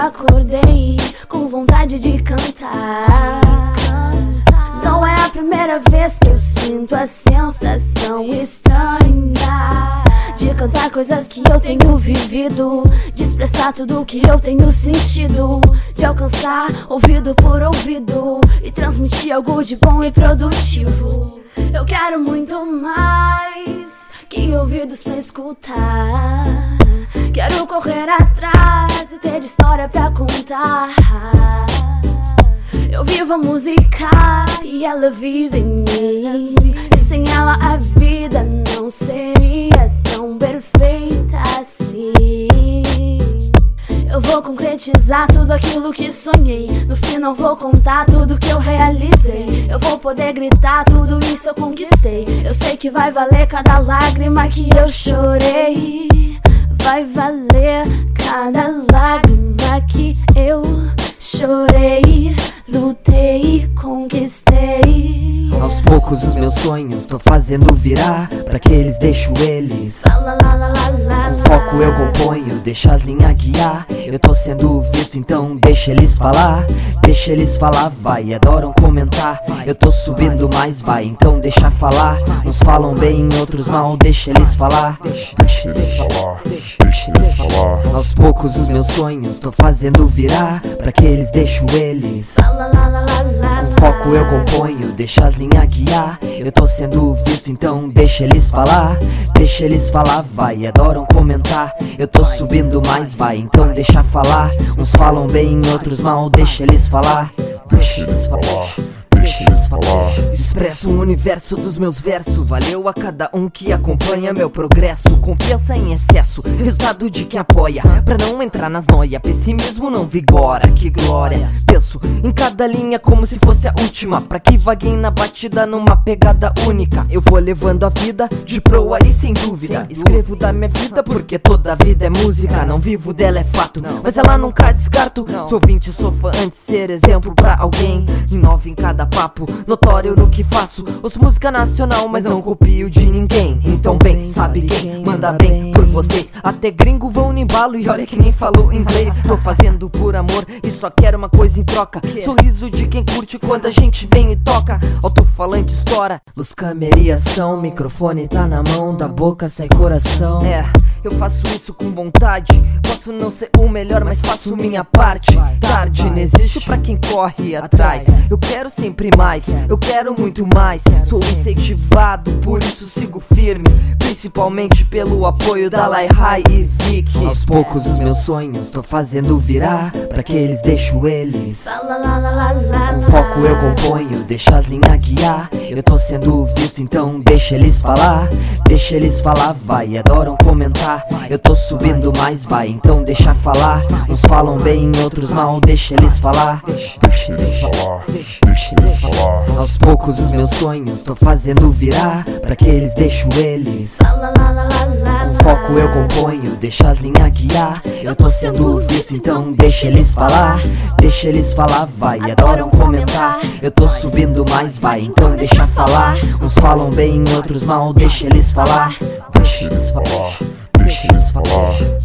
acordei com vontade de cantar. Não é a primeira vez que eu sinto a sensação estranha de cantar coisas que eu tenho vivido, de expressar tudo que eu tenho sentido, de alcançar ouvido por ouvido e transmitir algo de bom e produtivo. Eu quero muito mais que ouvidos pra escutar. Quero correr atrás e ter história pra contar. Eu vivo a música e ela vive em mim, e sem ela a vida não seria tão perfeita assim. Eu vou concretizar tudo aquilo que sonhei, no fim não vou contar tudo que eu realizei. Eu vou poder gritar, tudo isso eu conquistei. Eu sei que vai valer cada lágrima que eu chorei. Vai valer cada lágrima que eu chorei, lutei, conquistei. Aos poucos os meus sonhos tô fazendo virar, pra que eles deixo eles. O foco eu componho, deixa as linhas guiar. Eu tô sendo visto, então deixa eles falar. Deixa eles falar, vai, adoram comentar. Eu tô subindo mais, vai, então deixa falar. Uns falam bem, outros mal, deixa eles falar. Deixa eles falar, deixa eles falar. Aos poucos os meus sonhos tô fazendo virar, pra que eles deixo eles. O foco eu componho, deixa as linhas guiar. Eu tô sendo visto, então deixa eles falar. Deixa eles falar, vai, adoram comentar. Eu tô subindo mais, vai, então deixa falar. Uns falam bem, outros mal, deixa eles falar. Deixa eles falar, deixa eles falar. Expresso um universo dos meus versos. Valeu a cada um que acompanha meu progresso. Confiança em excesso, resultado de quem apoia, pra não entrar nas noia. Pessimismo não vigora, que glória. Penso em cada linha como se fosse a última, pra que vagueie na batida numa pegada única. Eu vou levando a vida de proa e sem dúvida. Escrevo da minha vida porque toda vida é música. Não vivo dela é fato, mas ela nunca descarto. Sou ouvinte, sou fã antes de ser exemplo pra alguém. Inove em cada papo, notório no que faço. Ouço música nacional, mas não copio de ninguém. Então vem, sabe quem manda bem por vocês. Até gringo vão no embalo e olha que nem falou inglês. Tô fazendo por amor e só quero uma coisa em troca: sorriso de quem curte quando a gente vem e toca. Alto-falante estoura, luz, câmera e ação. Microfone tá na mão, da boca sai coração. É, eu faço isso com vontade. Posso não ser o melhor, mas faço minha parte. Tarde não existe pra quem corre atrás. Eu quero sempre mais, eu quero muito mais. Sou incentivado, por isso sigo firme, principalmente pelo apoio da Lai Rai e Vic. Aos poucos os meus sonhos tô fazendo virar, pra que eles deixo eles. O foco eu componho, deixa as linhas guiar. Eu tô sendo visto, então deixa eles falar. Deixa eles falar, vai, adoram comentar. Eu tô subindo mais, vai, então deixa falar. Uns falam bem, outros mal, deixa eles falar. Deixa eles falar, deixa eles falar. Aos poucos os meus sonhos tô fazendo virar, pra que eles deixo eles. O foco eu componho, deixa as linhas guiar. Eu tô sendo visto, então deixa eles falar. Deixa eles falar, vai, adoram comentar. Eu tô subindo mais, vai, então deixa falar. Uns falam bem, outros mal, deixa eles falar. Deixa eles falar, deixa eles falar.